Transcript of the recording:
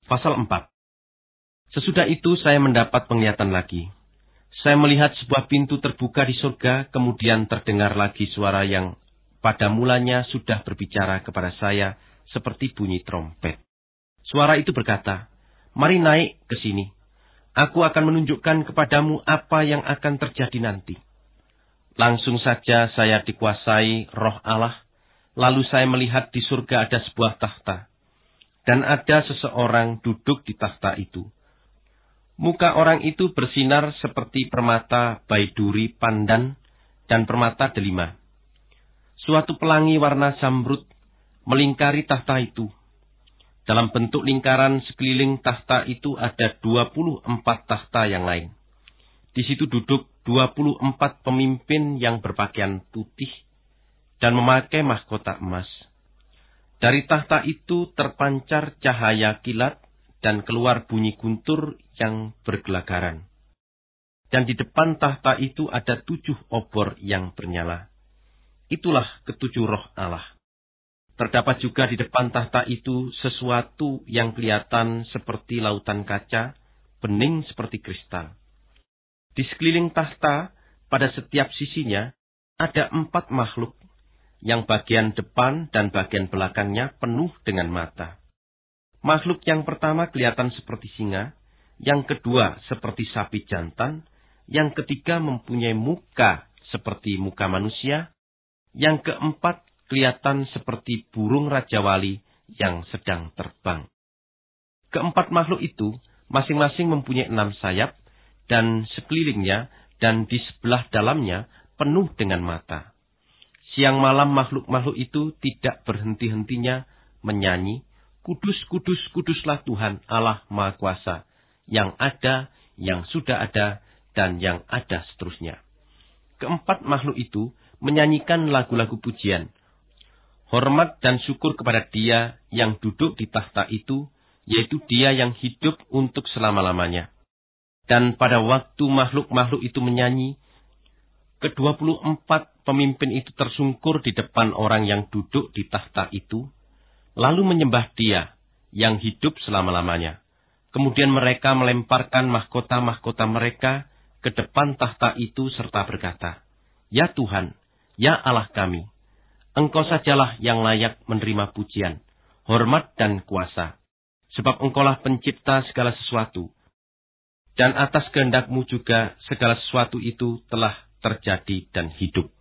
Pasal 4. Sesudah itu saya mendapat penglihatan lagi. Saya melihat sebuah pintu terbuka di surga, kemudian terdengar lagi suara yang pada mulanya sudah berbicara kepada saya seperti bunyi trompet. Suara itu berkata, "Mari naik ke sini. Aku akan menunjukkan kepadamu apa yang akan terjadi nanti." Langsung saja saya dikuasai Roh Allah, lalu saya melihat di surga ada sebuah takhta, dan ada seseorang duduk di takhta itu. Muka orang itu bersinar seperti permata baiduri pandan dan permata delima. Suatu pelangi warna zamrud melingkari takhta itu. Dalam bentuk lingkaran sekeliling takhta itu ada 24 takhta yang lain. Di situ duduk 24 pemimpin yang berpakaian putih dan memakai mahkota emas. Dari takhta itu terpancar cahaya kilat dan keluar bunyi guntur yang bergelagaran. Dan di depan takhta itu ada 7 obor yang bernyala. Itulah ketujuh roh Allah. Terdapat juga di depan takhta itu sesuatu yang kelihatan seperti lautan kaca, bening seperti kristal. Di sekeliling takhta, pada setiap sisinya, ada 4 makhluk, yang bagian depan dan bagian belakangnya penuh dengan mata. Makhluk yang pertama kelihatan seperti singa, yang kedua seperti sapi jantan, yang ketiga mempunyai muka seperti muka manusia, yang keempat kelihatan seperti burung rajawali yang sedang terbang. Keempat makhluk itu masing-masing mempunyai 6 sayap, dan sekelilingnya dan di sebelah dalamnya penuh dengan mata. Siang malam makhluk-makhluk itu tidak berhenti-hentinya menyanyi, "Kudus, kudus, kuduslah Tuhan Allah Maha Kuasa, yang ada, yang sudah ada, dan yang ada seterusnya." Keempat makhluk itu menyanyikan lagu-lagu pujian, hormat dan syukur kepada Dia yang duduk di takhta itu, yaitu Dia yang hidup untuk selama-lamanya. Dan pada waktu makhluk-makhluk itu menyanyi, ke-24 pemimpin itu tersungkur di depan orang yang duduk di takhta itu, lalu menyembah Dia yang hidup selama-lamanya. Kemudian mereka melemparkan mahkota-mahkota mereka ke depan takhta itu serta berkata, "Ya Tuhan, ya Allah kami, Engkau sajalah yang layak menerima pujian, hormat dan kuasa, sebab Engkaulah pencipta segala sesuatu, dan atas kehendak-Mu juga segala sesuatu itu telah terjadi dan hidup."